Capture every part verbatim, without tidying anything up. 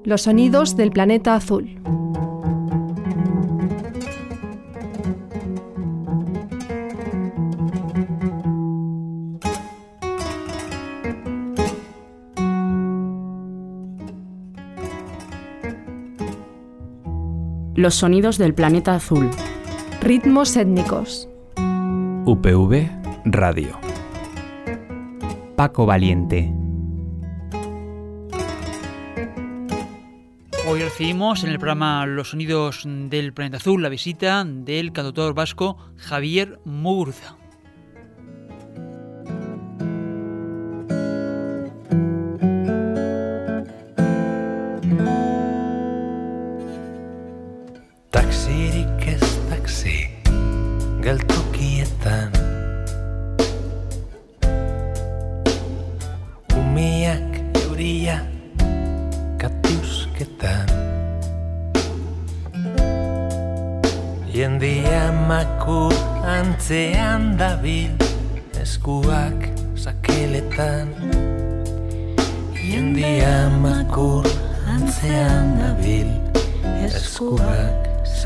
Los sonidos del planeta azul. Los sonidos del planeta azul. Ritmos étnicos. U P V Radio. Paco Valiente. Hoy recibimos en el programa Los sonidos del planeta azul la visita del cantautor vasco Javier Muguruza. Taxirik ez taxi, geltokietan umiak euria katiusketan jendia makur antzean dabil eskuak sakeletan jendia makur antzean dabil eskuak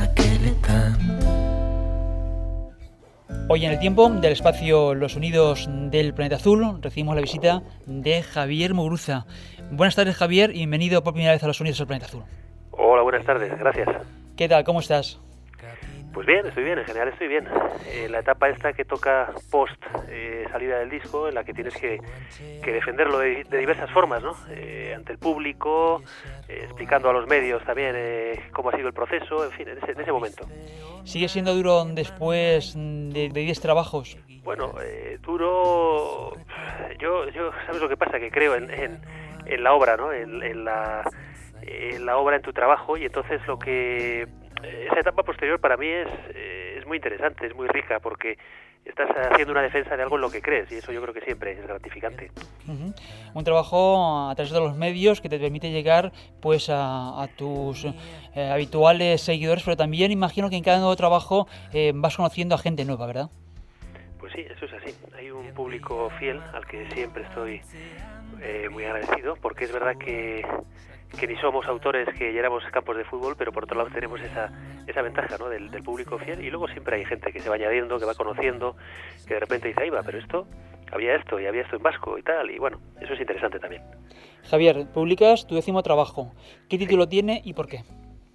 Hoy en el tiempo del espacio Los sonidos del planeta azul recibimos la visita de Javier Muguruza. Buenas tardes, Javier, y bienvenido por primera vez a Los sonidos del planeta azul. Hola, buenas tardes, gracias. ¿Qué tal? ¿Cómo estás? Pues bien, estoy bien, en general estoy bien. Eh, la etapa esta que toca post eh, salida del disco, en la que tienes que, que defenderlo de, de diversas formas, ¿no? Eh, ante el público, eh, explicando a los medios también eh, cómo ha sido el proceso, en fin, en ese, en ese momento. ¿Sigue siendo duro después de diez trabajos? Bueno, eh, duro... Yo, yo, ¿sabes lo que pasa? Que creo en, en, en la obra, ¿no? En, en, la, en la obra, en tu trabajo, y entonces lo que... Esa etapa posterior para mí es, eh, es muy interesante, es muy rica, porque estás haciendo una defensa de algo en lo que crees, y eso yo creo que siempre es gratificante. Uh-huh. Un trabajo a través de los medios que te permite llegar pues a, a tus eh, habituales seguidores, pero también imagino que en cada nuevo trabajo eh, vas conociendo a gente nueva, ¿verdad? Pues sí, eso es así. Hay un público fiel al que siempre estoy eh, muy agradecido, porque es verdad que... que ni somos autores que llenamos campos de fútbol, pero por otro lado tenemos esa esa ventaja, ¿no? del, del público fiel, y luego siempre hay gente que se va añadiendo, que va conociendo, que de repente dice, ahí va, pero esto, había esto, y había esto en vasco y tal, y bueno, eso es interesante también. Javier, publicas tu décimo trabajo. ¿Qué título sí. tiene y por qué?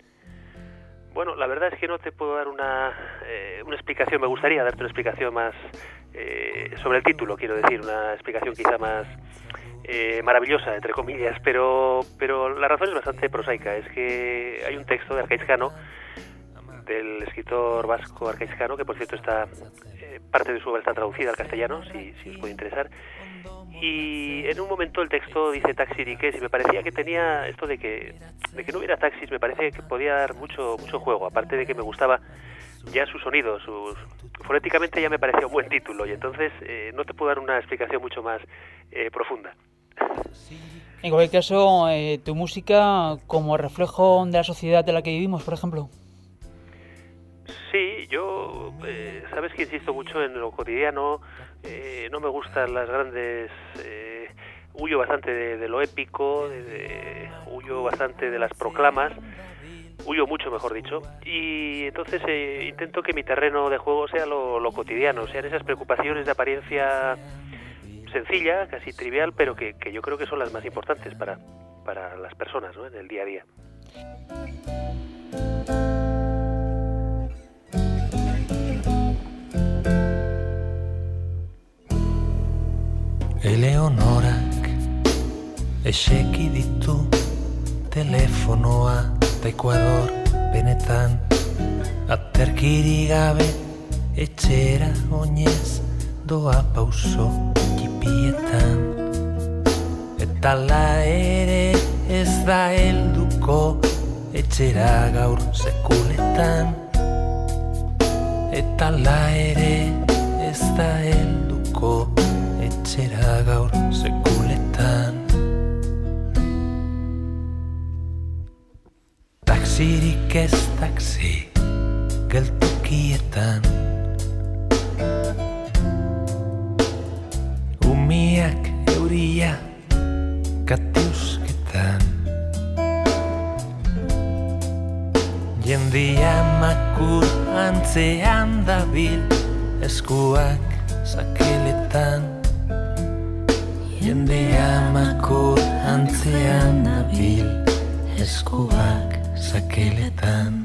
Bueno, la verdad es que no te puedo dar una, eh, una explicación, me gustaría darte una explicación más eh, sobre el título, quiero decir, una explicación quizá más... Eh, maravillosa, entre comillas, pero pero la razón es bastante prosaica. Es que hay un texto de Arkaitz Cano, del escritor vasco Arkaitz Cano, que por cierto está eh, parte de su obra está traducida al castellano, si, si os puede interesar, y en un momento el texto dice taxiriques, y me parecía que tenía esto de que de que no hubiera taxis, me parece que podía dar mucho mucho juego, aparte de que me gustaba ya su sonido, sus... fonéticamente ya me parecía un buen título, y entonces eh, no te puedo dar una explicación mucho más eh, profunda. En cualquier caso, eh, tu música como reflejo de la sociedad de la que vivimos, por ejemplo. Sí, yo, eh, sabes que insisto mucho en lo cotidiano, eh, no me gustan las grandes... Eh, huyo bastante de, de lo épico, de, de, huyo bastante de las proclamas, huyo mucho, mejor dicho, y entonces eh, intento que mi terreno de juego sea lo, lo cotidiano, sean esas preocupaciones de apariencia sencilla, casi trivial, pero que, que yo creo que son las más importantes para, para las personas, ¿no? En el día a día. Eleonorak eseki ditu telefonoa da Ekuador benetan aterkiri gabe etxera oinez doa pauso txipietan eta la ere ez da helduko etxera gaur sekuletan eta la ere ez da helduko etxera gaur sekuletan taxirik ez taxi geltokietan umiak euria katiusketan eskuak sakeletan, jendea makor antzean nabil, eskuak sakeletan.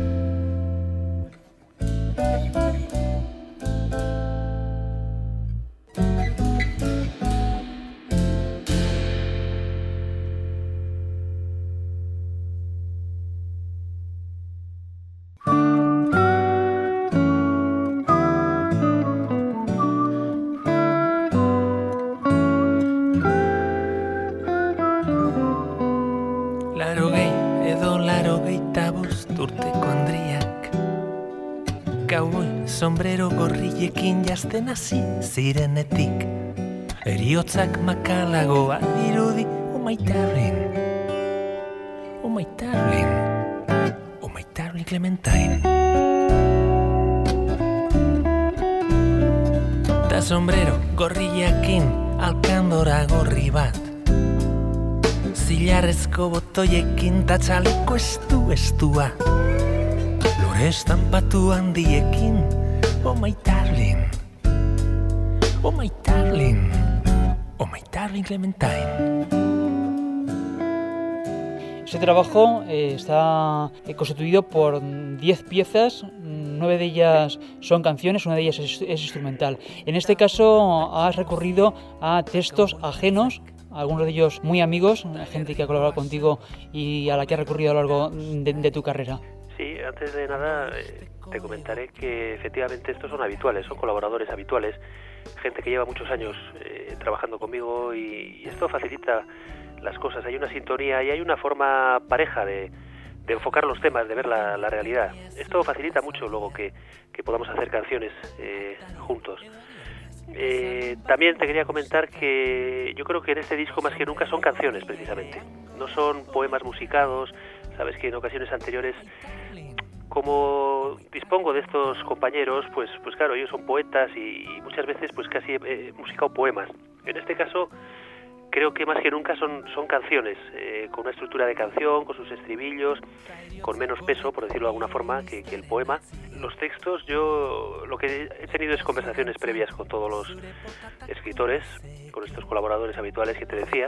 Sombrero gorriekin jazten hasi zirenetik, eriotzak makalagoa dirudi. Oh my darling, oh my darling, oh my darling Clementine. Ta sombrero gorriakin alkandora gorri bat, zilarrezko botoiekin ta txaliko estu estua, lore estampatu handiekin. Oh my darling, oh my darling, oh my darling Clementine. Este trabajo eh, está constituido por diez piezas, nueve de ellas son canciones, una de ellas es, es instrumental. En este caso has recurrido a textos ajenos, algunos de ellos muy amigos, gente que ha colaborado contigo y a la que has recurrido a lo largo de, de tu carrera. Sí, antes de nada eh, te comentaré que efectivamente estos son habituales, son colaboradores habituales, gente que lleva muchos años eh, trabajando conmigo y, y esto facilita las cosas. Hay una sintonía y hay una forma pareja de, de enfocar los temas, de ver la, la realidad. Esto facilita mucho luego que, que podamos hacer canciones eh, juntos. Eh, también te quería comentar que yo creo que en este disco más que nunca son canciones precisamente, no son poemas musicados. Sabes que en ocasiones anteriores, como dispongo de estos compañeros, pues pues claro, ellos son poetas y, y muchas veces pues casi he musicado poemas. En este caso creo que más que nunca son, son canciones, eh, con una estructura de canción, con sus estribillos, con menos peso, por decirlo de alguna forma, que, que el poema. Los textos, yo lo que he tenido es conversaciones previas con todos los escritores, con estos colaboradores habituales que te decía,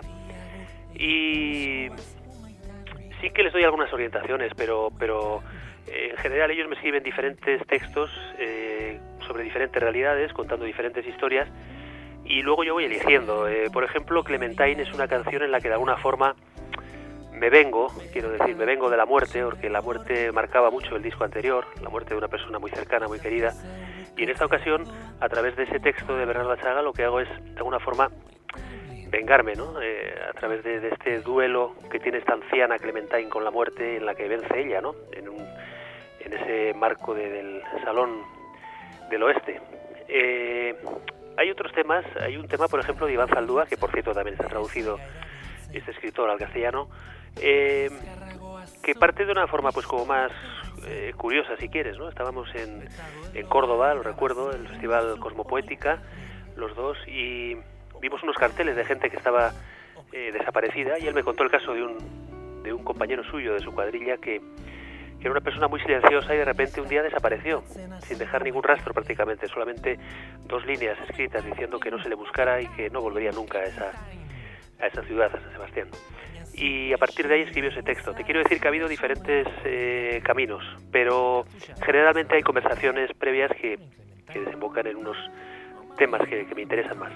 y sí que les doy algunas orientaciones, pero, pero eh, en general ellos me escriben diferentes textos eh, sobre diferentes realidades, contando diferentes historias, y luego yo voy eligiendo. Eh, por ejemplo, Clementine es una canción en la que de alguna forma me vengo, quiero decir, me vengo de la muerte, porque la muerte marcaba mucho el disco anterior, la muerte de una persona muy cercana, muy querida, y en esta ocasión, a través de ese texto de Bernardo Achaga, lo que hago es, de alguna forma, vengarme, ¿no? Eh, a través de, de este duelo que tiene esta anciana Clementine con la muerte, en la que vence ella, ¿no? En, un, en ese marco de, del Salón del Oeste. Eh, hay otros temas, hay un tema, por ejemplo, de Iván Zaldúa, que por cierto también está traducido este escritor al castellano, eh, que parte de una forma pues como más eh, curiosa, si quieres, ¿no? Estábamos en, en Córdoba, lo recuerdo, en el Festival Cosmopoética, los dos, y vimos unos carteles de gente que estaba eh, desaparecida, y él me contó el caso de un, de un compañero suyo, de su cuadrilla, que, que era una persona muy silenciosa y de repente un día desapareció, sin dejar ningún rastro prácticamente, solamente dos líneas escritas diciendo que no se le buscara y que no volvería nunca a esa, a esa ciudad, a San Sebastián. Y a partir de ahí escribió ese texto. Te quiero decir que ha habido diferentes eh, caminos, pero generalmente hay conversaciones previas que, que desembocan en unos temas que, que me interesan más.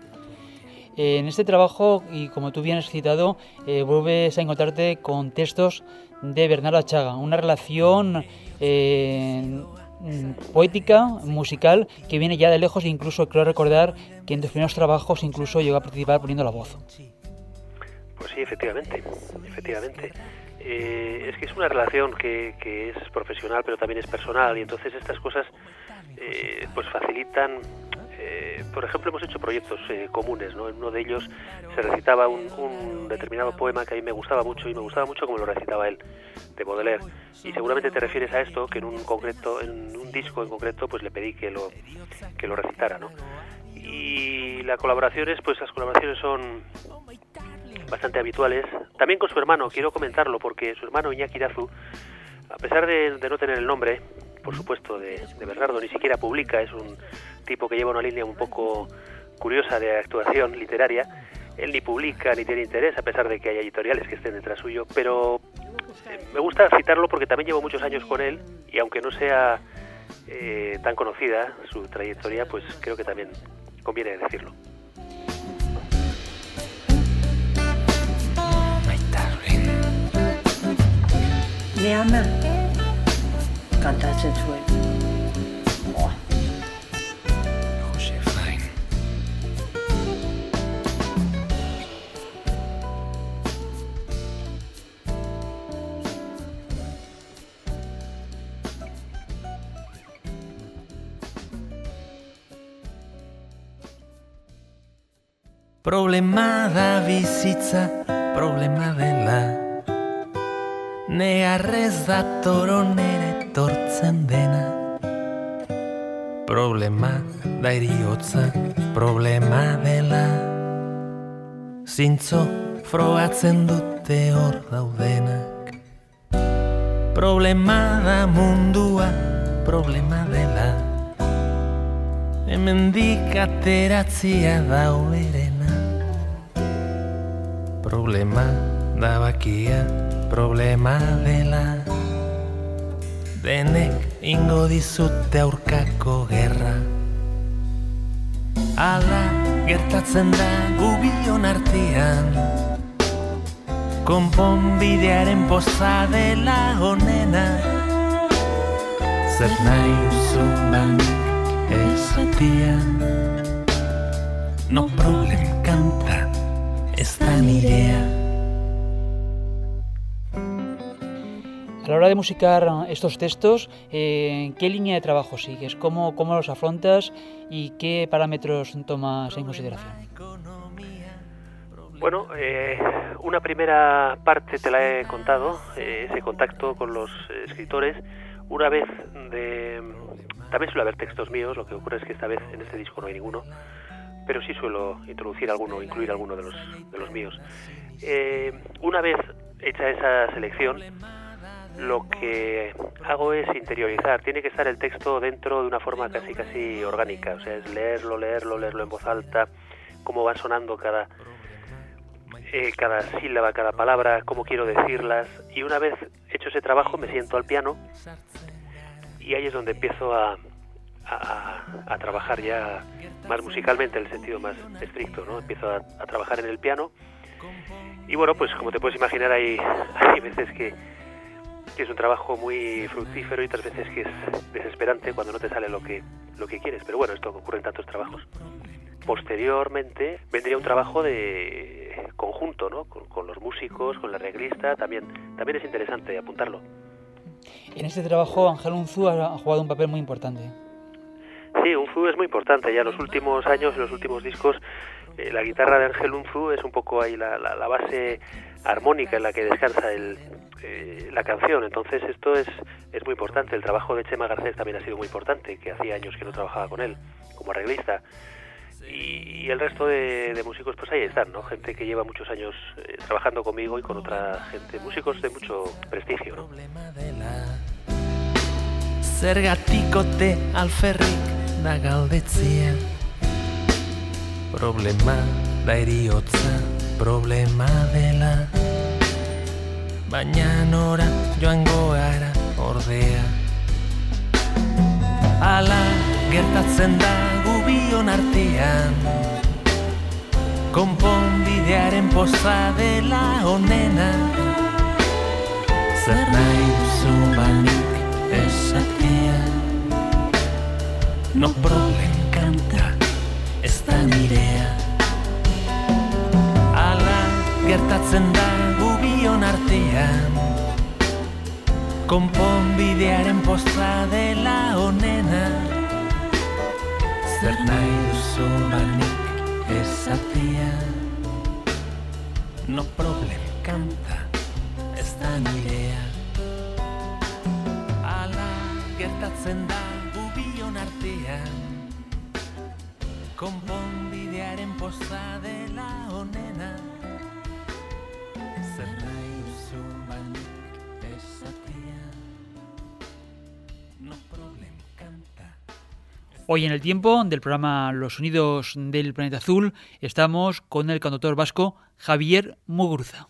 En este trabajo, y como tú bien has citado, eh, vuelves a encontrarte con textos de Bernardo Achaga, una relación eh, poética, musical, que viene ya de lejos, e incluso creo recordar que en tus primeros trabajos incluso llegó a participar poniendo la voz. Pues sí, efectivamente, efectivamente. Eh, es que es una relación que, que es profesional, pero también es personal, y entonces estas cosas eh, pues facilitan. Eh, por ejemplo, hemos hecho proyectos eh, comunes, ¿no? En uno de ellos se recitaba un, un determinado poema que a mí me gustaba mucho, y me gustaba mucho como lo recitaba él, de Baudelaire. Y seguramente te refieres a esto, que en un concreto, en un disco en concreto, pues le pedí que lo que lo recitara, ¿no? Y las colaboraciones, pues las colaboraciones son bastante habituales. También con su hermano, quiero comentarlo, porque su hermano Iñaki Irazu, a pesar de, de no tener el nombre, por supuesto, de, de Bernardo, ni siquiera publica, es un tipo que lleva una línea un poco curiosa de actuación literaria. Él ni publica ni tiene interés, a pesar de que hay editoriales que estén detrás suyo, pero eh, me gusta citarlo porque también llevo muchos años con él, y aunque no sea eh, tan conocida su trayectoria, pues creo que también conviene decirlo. My darling. Leana, kantatzen zuen. Oh. Josefine. Problema da bizitza, problema dela. Negarrez datoro nere tortzen dena. Problema da eriotza, problema dela. Zintzo frogatzen dute hor daudenak. Problema da mundua, problema dela. Hemendik ateratzia da hoberena. Problema da bakia, problema dela. Denek ingo dizute aurkako gerra. Ala gertatzen da gubion artean. Konponbidearen poza dela honena. Zer nahi duzu banik esatian. No problem kanta, ez da nirea. A la hora de musicar estos textos, eh, ¿qué línea de trabajo sigues? ¿Cómo, cómo los afrontas y qué parámetros tomas en consideración? Bueno, eh, una primera parte te la he contado, eh, ese contacto con los escritores. Una vez de... También suele haber textos míos, lo que ocurre es que esta vez en este disco no hay ninguno, pero sí suelo introducir alguno, incluir alguno de los, de los míos. Eh, una vez hecha esa selección, lo que hago es interiorizar. Tiene que estar el texto dentro de una forma casi casi orgánica, o sea, es leerlo, leerlo, leerlo en voz alta, cómo van sonando cada, eh, cada sílaba, cada palabra, cómo quiero decirlas. Y una vez hecho ese trabajo me siento al piano y ahí es donde empiezo a, a, a trabajar ya más musicalmente, en el sentido más estricto, ¿no? Empiezo a, a trabajar en el piano y bueno, pues como te puedes imaginar, hay, hay veces que que es un trabajo muy fructífero y otras veces que es desesperante cuando no te sale lo que lo que quieres, pero bueno, esto ocurre en tantos trabajos. Posteriormente vendría un trabajo de conjunto, ¿no? Con, con los músicos, con la arreglista, también también es interesante apuntarlo. En este trabajo Ángel Unzu ha jugado un papel muy importante. Sí, Unzu es muy importante. Ya en los últimos años, en los últimos discos, eh, la guitarra de Ángel Unzu es un poco ahí la, la, la base armónica en la que descansa el, eh, la canción. Entonces esto es, es muy importante. El trabajo de Chema Garcés también ha sido muy importante, que hacía años que no trabajaba con él como arreglista. Y, y el resto de, de músicos, pues ahí están, ¿no? Gente que lleva muchos años eh, trabajando conmigo y con otra gente, músicos de mucho prestigio, ¿no? Zergatikote alferrik da galdetzia. Problema da eriotza, problema dela. Baina nora joango gara ordea. Ala gertatzen da gubion artean. Konponbidearen poza dela honena. Zer nahi duzu banik esatia. No problem kanta, ez da nirea. Ala gertatzen da gubion artean. Konponbidearen poza dela honena. Zer nahi duzu banik esatia. No problem kanta, ez da nirea. Ala gertatzen da gubion artean. Konponbidearen poza dela honena. Zer nahi duzu banik esatia. No problem kanta, ez Hoy en el tiempo del programa Los Sonidos del Planeta Azul estamos con el cantautor vasco Javier Muguruza.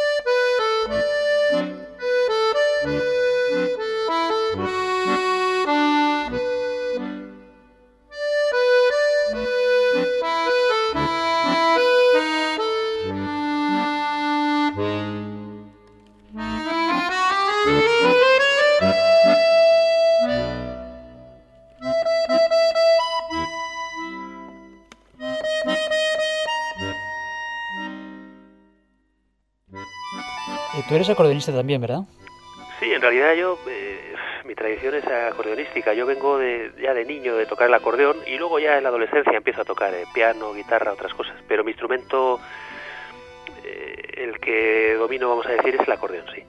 Tú eres acordeonista también, ¿verdad? Sí, en realidad yo, eh, mi tradición es acordeonística. Yo vengo de, ya de niño de tocar el acordeón y luego ya en la adolescencia empiezo a tocar eh, piano, guitarra, otras cosas. Pero mi instrumento, eh, el que domino, vamos a decir, es el acordeón, sí.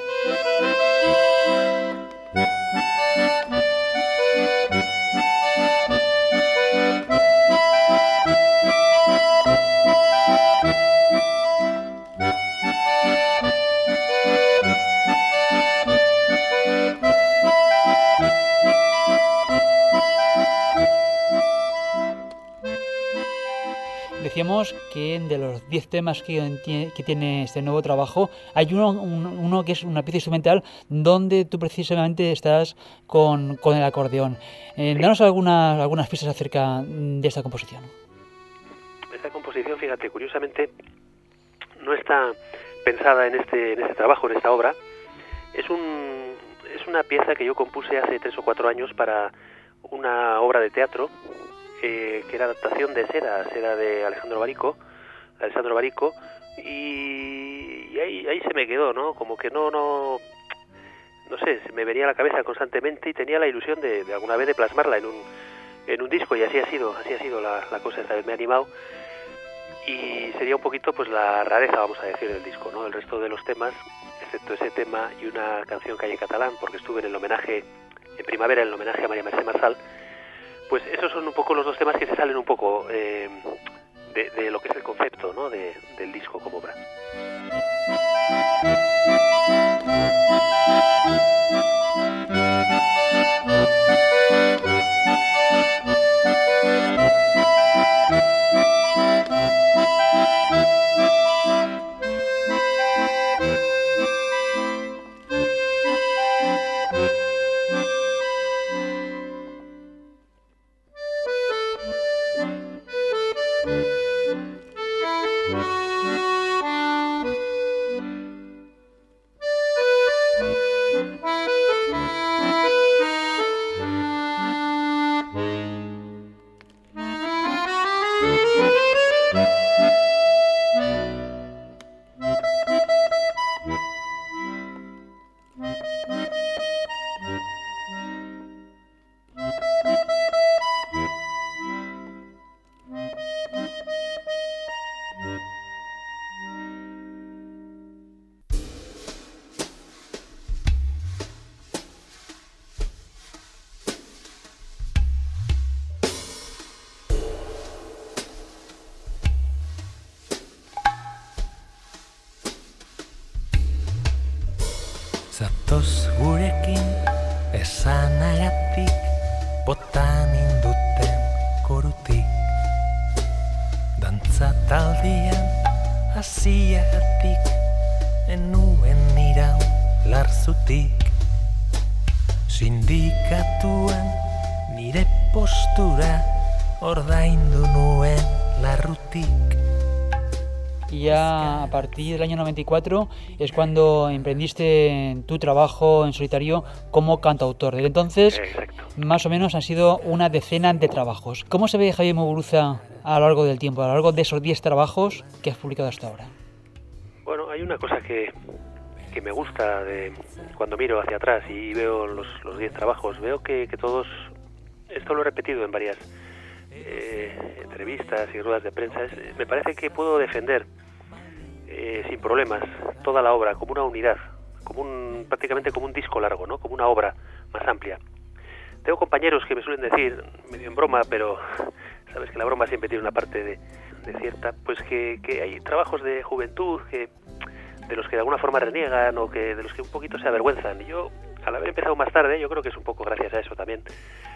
Decíamos que de los diez temas que, que tiene este nuevo trabajo, hay uno, un, uno que es una pieza instrumental donde tú precisamente estás con, con el acordeón. Eh, Sí. Danos algunas, algunas pistas acerca de esta composición. Esta composición, fíjate, curiosamente no está pensada en este, en este trabajo, en esta obra. Es, un, es una pieza que yo compuse hace tres o cuatro años para una obra de teatro Eh, que era adaptación de Seda, Seda de Alejandro Barico, Alessandro Barico, y, y ahí, ahí se me quedó, ¿no? Como que no, no, no sé, se me venía a la cabeza constantemente y tenía la ilusión de, de alguna vez de plasmarla en un, en un disco, y así ha sido, así ha sido la, la cosa. Esta vez me he animado y sería un poquito pues la rareza, vamos a decir, del disco, ¿no? El resto de los temas, excepto ese tema y una canción que hay en catalán, porque estuve en el homenaje, en primavera, en el homenaje a María Mercè Marçal. Pues esos son un poco los dos temas que se salen un poco eh, de, de lo que es el concepto, ¿no? de, del disco como obra. Zatoz gurekin esanagatik bota ninduten korutik dantza taldean hasiagatik enuen iraun larzutik sindikatuan nire postura ordaindu nuen larrutik. Y ya a partir del año noventa y cuatro es cuando emprendiste tu trabajo en solitario como cantautor. Desde entonces, Exacto. más o menos han sido una decena de trabajos. ¿Cómo se ve Javier Muguruza a lo largo del tiempo, a lo largo de esos diez trabajos que has publicado hasta ahora? Bueno, hay una cosa que, que me gusta de cuando miro hacia atrás y veo los los diez trabajos. Veo que, que todos, esto lo he repetido en varias eh, entrevistas y ruedas de prensa, es, me parece que puedo defender eh, sin problemas toda la obra como una unidad, como un prácticamente como un disco largo, ¿no? Como una obra más amplia. Tengo compañeros que me suelen decir, medio en broma, pero sabes que la broma siempre tiene una parte de, de cierta, pues que, que hay trabajos de juventud que de los que de alguna forma reniegan o que de los que un poquito se avergüenzan. Y yo, al haber empezado más tarde, yo creo que es un poco gracias a eso también,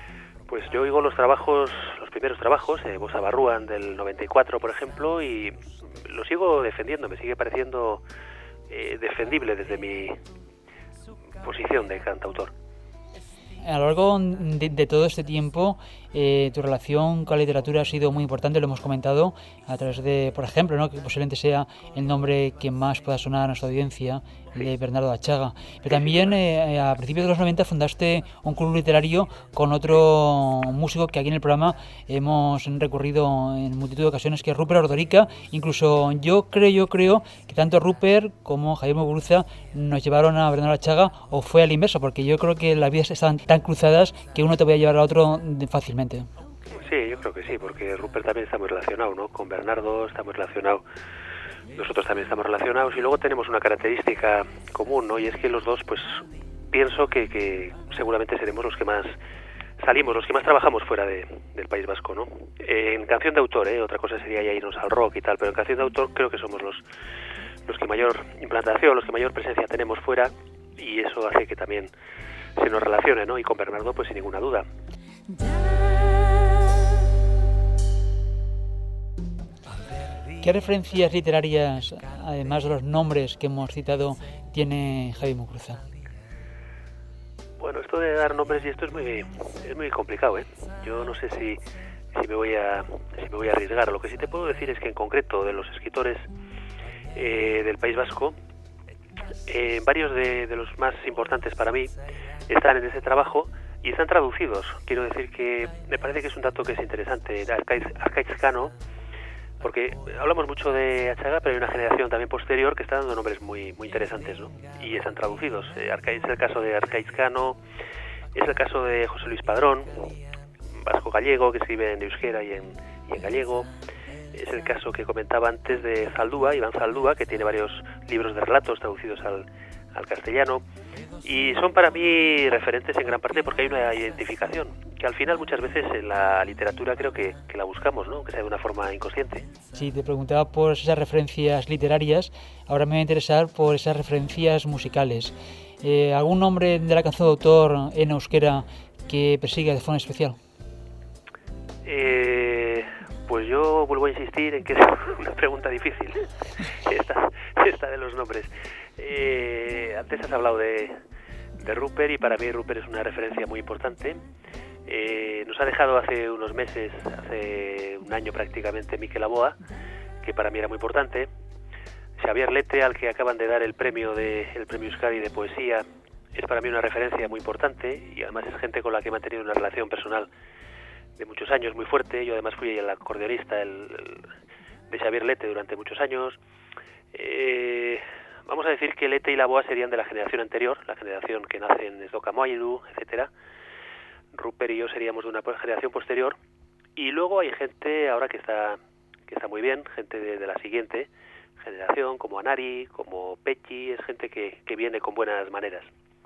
Pues yo oigo los trabajos, los primeros trabajos, eh, Bossa Barruan del noventa y cuatro, por ejemplo, y lo sigo defendiendo, me sigue pareciendo eh, defendible desde mi posición de cantautor. A lo largo de, de todo este tiempo, eh, tu relación con la literatura ha sido muy importante, lo hemos comentado, a través de, por ejemplo, ¿no?, que posiblemente sea el nombre que más pueda sonar a nuestra audiencia, de Bernardo Achaga. Pero también eh, a principios de los noventa fundaste un club literario con otro músico que aquí en el programa hemos recurrido en multitud de ocasiones, que es Rupert Ordorica. Incluso yo creo, yo creo que tanto Rupert como Javier Muguruza nos llevaron a Bernardo Achaga, o fue al inverso, porque yo creo que las vidas estaban tan cruzadas que uno te voy a llevar al otro fácilmente. Sí, yo creo que sí, porque Rupert también está muy relacionado, ¿no?, con Bernardo, está muy relacionado. Nosotros también estamos relacionados y luego tenemos una característica común, ¿no?, y es que los dos, pues pienso que, que seguramente seremos los que más salimos, los que más trabajamos fuera de, del País Vasco, ¿no? En canción de autor, ¿eh? Otra cosa sería ya irnos al rock y tal, pero en canción de autor creo que somos los, los que mayor implantación, los que mayor presencia tenemos fuera, y eso hace que también se nos relacione, ¿no? Y con Bernardo, pues sin ninguna duda. ¿Qué referencias literarias, además de los nombres que hemos citado, tiene Javier Muguruza? Bueno, esto de dar nombres y esto es muy es muy complicado, ¿eh? Yo no sé si, si me voy a si me voy a arriesgar. Lo que sí te puedo decir es que en concreto de los escritores eh, del País Vasco, eh, varios de, de los más importantes para mí están en ese trabajo y están traducidos. Quiero decir que me parece que es un dato que es interesante. Arkaitz Cano, porque hablamos mucho de Achaga, pero hay una generación también posterior que está dando nombres muy muy interesantes, ¿no? Y están traducidos. Eh, es el caso de Arkaitz Cano, es el caso de José Luis Padrón, vasco-gallego, que escribe en euskera y en, y en gallego. Es el caso que comentaba antes de Zaldúa, Iván Zaldúa, que tiene varios libros de relatos traducidos al, al castellano. Y son para mí referentes en gran parte porque hay una identificación, que al final muchas veces en la literatura creo que, que la buscamos, ¿no?, que sea de una forma inconsciente. Sí, te preguntaba por esas referencias literarias, ahora me va a interesar por esas referencias musicales. Eh, ¿Algún nombre de la canción de autor en euskera que persiga de forma especial? Eh, pues yo vuelvo a insistir en que es una pregunta difícil, esta, esta de los nombres. Eh, antes has hablado de, de Rupert, y para mí Rupert es una referencia muy importante. Eh, nos ha dejado hace unos meses, hace un año prácticamente, Mikel Aboa, que para mí era muy importante. Xavier Lete, al que acaban de dar el premio de el premio Euskadi de poesía, es para mí una referencia muy importante, y además es gente con la que he mantenido una relación personal de muchos años muy fuerte. Yo además fui el acordeonista el, el, de Xavier Lete durante muchos años. Eh, vamos a decir que Lete y Laboa serían de la generación anterior, la generación que nace en Esdoka Moaidu, etcétera. Rupert y yo seríamos de una generación posterior, y luego hay gente ahora que está que está muy bien, gente de, de la siguiente generación, como Anari, como Pechi, es gente que, que viene con buenas maneras.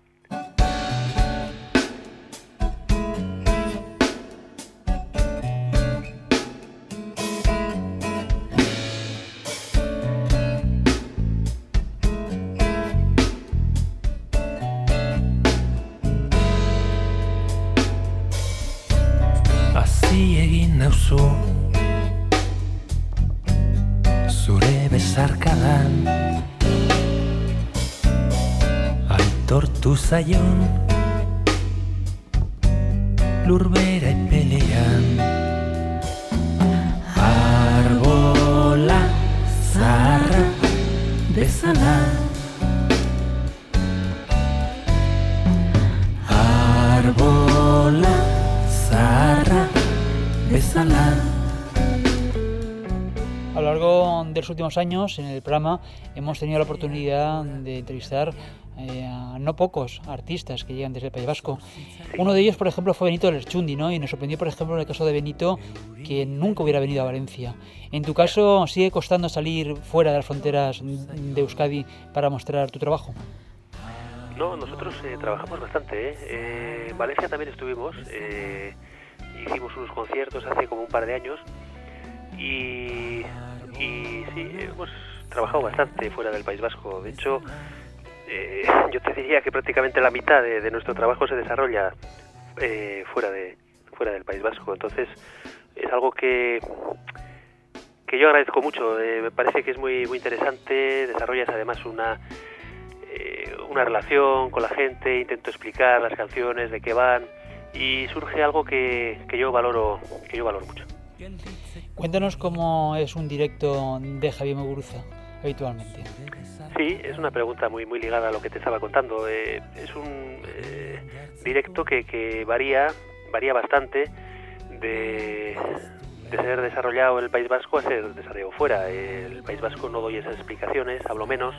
Nauzu zure besarkadan aitortu zaion lurbera epelean arbola zaharra bezala arbola zaharra. A lo largo de los últimos años en el programa hemos tenido la oportunidad de entrevistar eh, a no pocos artistas que llegan desde el País Vasco. Uno de ellos, por ejemplo, fue Benito Lerchundi, ¿no? Y nos sorprendió, por ejemplo, en el caso de Benito, que nunca hubiera venido a Valencia. En tu caso, ¿sigue costando salir fuera de las fronteras de Euskadi para mostrar tu trabajo? No, nosotros eh, trabajamos bastante, ¿eh? Eh, en Valencia también estuvimos, eh, hicimos unos conciertos hace como un par de años, y, y sí, hemos trabajado bastante fuera del País Vasco. De hecho, eh, yo te diría que prácticamente la mitad de, de nuestro trabajo se desarrolla eh, fuera de fuera del País Vasco. Entonces es algo que que yo agradezco mucho. Eh, me parece que es muy muy interesante. Desarrollas además una eh, una relación con la gente, intento explicar las canciones, de qué van, y surge algo que, que yo valoro que yo valoro mucho. Cuéntanos cómo es un directo de Javier Muguruza habitualmente. Sí, es una pregunta muy muy ligada a lo que te estaba contando. Eh, es un eh, directo que, que varía varía bastante de, de ser desarrollado en el País Vasco a ser desarrollado fuera. El País Vasco no doy esas explicaciones, hablo menos.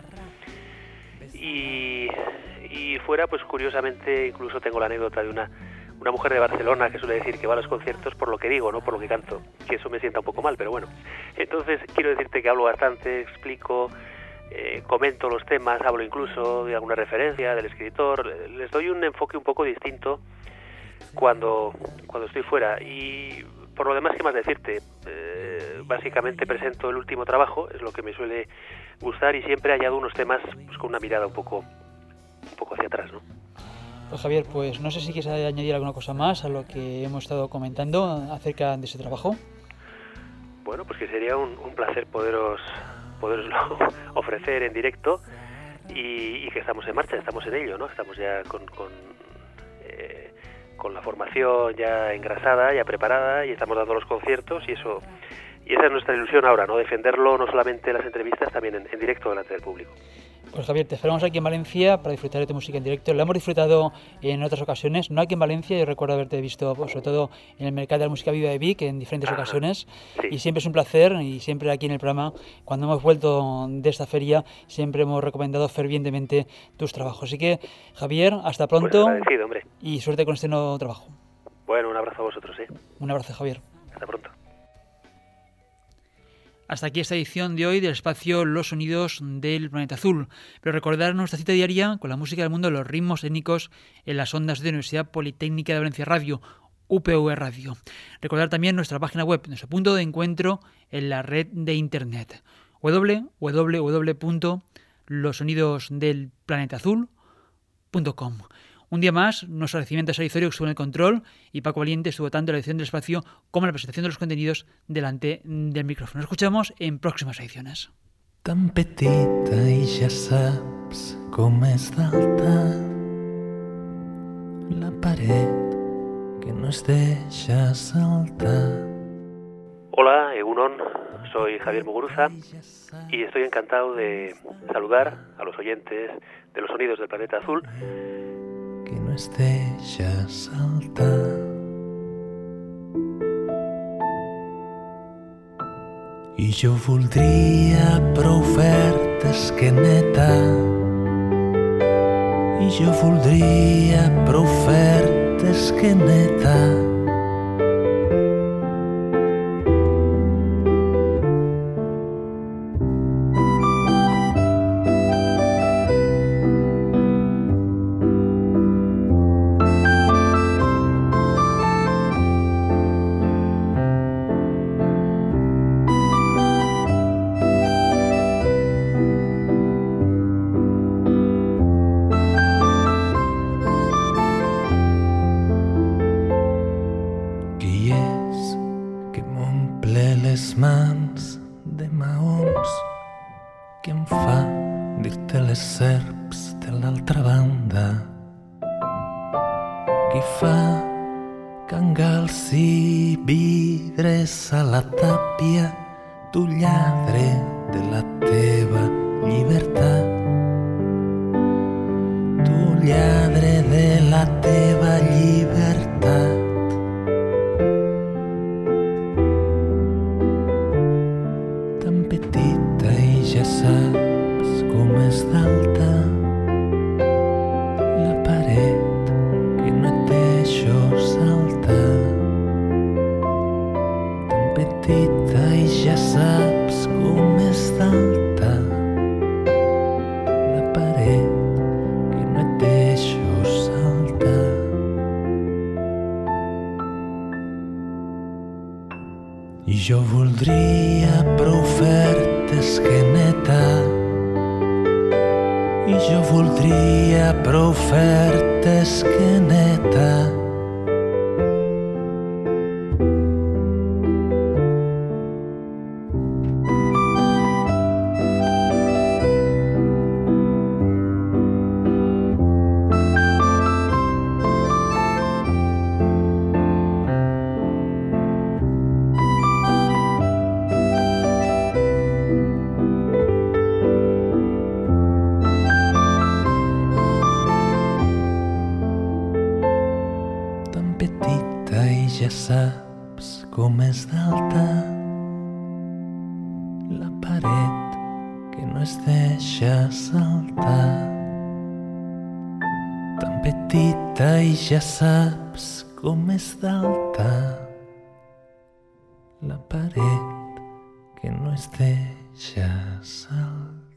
Y, y fuera, pues curiosamente, incluso tengo la anécdota de una una mujer de Barcelona que suele decir que va a los conciertos por lo que digo, no por lo que canto, que eso me sienta un poco mal, pero bueno. Entonces quiero decirte que hablo bastante, explico, eh, comento los temas, hablo incluso de alguna referencia del escritor, les doy un enfoque un poco distinto cuando cuando estoy fuera. Y por lo demás, ¿qué más decirte? Eh, básicamente presento el último trabajo, es lo que me suele gustar, y siempre añado unos temas pues, con una mirada un poco un poco hacia atrás, ¿no? Pues Javier, pues no sé si quieres añadir alguna cosa más a lo que hemos estado comentando acerca de ese trabajo. Bueno, pues que sería un, un placer poderos poderoslo ofrecer en directo, y, y que estamos en marcha, estamos en ello, ¿no? Estamos ya con con, eh, con la formación ya engrasada, ya preparada, y estamos dando los conciertos, y eso y esa es nuestra ilusión ahora, ¿no? Defenderlo no solamente en las entrevistas, también en, en directo delante del público. Pues Javier, te esperamos aquí en Valencia para disfrutar de tu música en directo. La hemos disfrutado en otras ocasiones, no aquí en Valencia. Yo recuerdo haberte visto, pues, sobre todo en el Mercado de la Música Viva de Vic, en diferentes Ajá, ocasiones. Sí. Y siempre es un placer, y siempre aquí en el programa, cuando hemos vuelto de esta feria, siempre hemos recomendado fervientemente tus trabajos. Así que, Javier, hasta pronto. Pues agradecido, hombre. Y suerte con este nuevo trabajo. Bueno, un abrazo a vosotros, ¿eh? Un abrazo, Javier. Hasta pronto. Hasta aquí esta edición de hoy del espacio Los Sonidos del Planeta Azul. Pero recordar nuestra cita diaria con la música del mundo de los ritmos étnicos en las ondas de la Universidad Politécnica de Valencia Radio, U P V Radio. Recordar también nuestra página web, nuestro punto de encuentro en la red de internet, doble u doble u doble u punto los sonidos del planeta azul punto com. Un día más, nuestro agradecimiento a Sara Izorio, que estuvo en el control, y Paco Valiente estuvo tanto en la edición del espacio como en la presentación de los contenidos delante del micrófono. Nos escuchamos en próximas ediciones. Tan petita i ja saps com és d'alta la paret que no es deixa saltar. Hola, Egunon, soy Javier Muguruza y estoy encantado de saludar a los oyentes de los Sonidos del Planeta Azul, que no es deixa saltar. I jo voldria prou ofertes que neta, i jo voldria prou ofertes que neta. Tu lladre de la teva llibertat, tu lladre de la teva llibertat. Tan petita i ja saps com és d'alta la paret que no et deixo saltar. Tan petita i ja saps com és d'alta la paret que no et deixo saltar. I jo voldria prou ofertes que neta, i jo voldria prou ofertes que neta. saps com és d'alta la paret que no es deixa saltar. Tan petita i ja saps com és d'alta la paret que no es deixa saltar.